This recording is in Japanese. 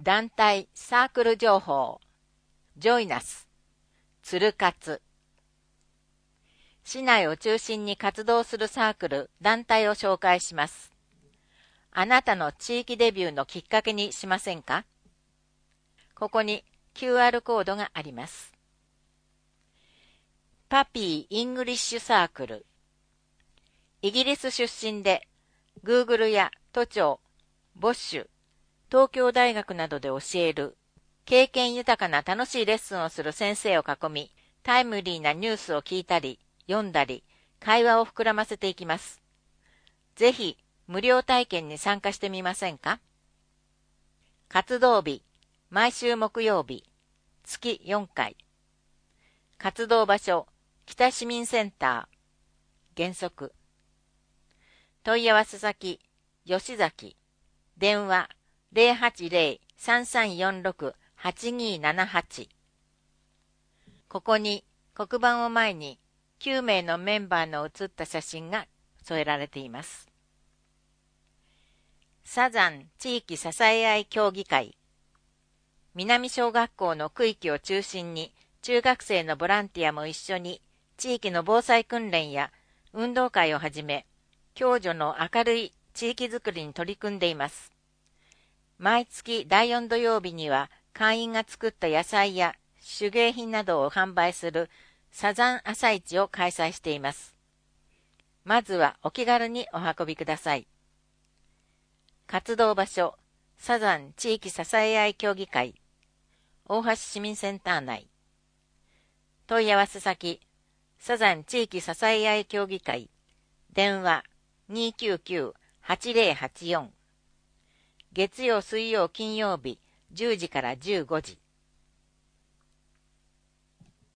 団体サークル情報、ジョイナス、つる活。市内を中心に活動するサークル、団体を紹介します。あなたの地域デビューのきっかけにしませんか？ここに QR コードがあります。パピー・イングリッシュサークル。イギリス出身で、Google や都庁、ボッシュ、東京大学などで教える、経験豊かな楽しいレッスンをする先生を囲み、タイムリーなニュースを聞いたり、読んだり、会話を膨らませていきます。ぜひ、無料体験に参加してみませんか？活動日、毎週木曜日、月4回。活動場所、北市民センター、原則。問い合わせ先、吉崎。電話、080-3346-8278。ここに黒板を前に9名のメンバーの写った写真が添えられています。サザン地域支え合い協議会。南小学校の区域を中心に中学生のボランティアも一緒に地域の防災訓練や運動会をはじめ、共助の明るい地域づくりに取り組んでいます。毎月第4土曜日には会員が作った野菜や手芸品などを販売するサザン朝市を開催しています。まずはお気軽にお運びください。活動場所、サザン地域支え合い協議会、大橋市民センター内。問い合わせ先、サザン地域支え合い協議会、電話299-8084。月曜、水曜、金曜日、10時から15時。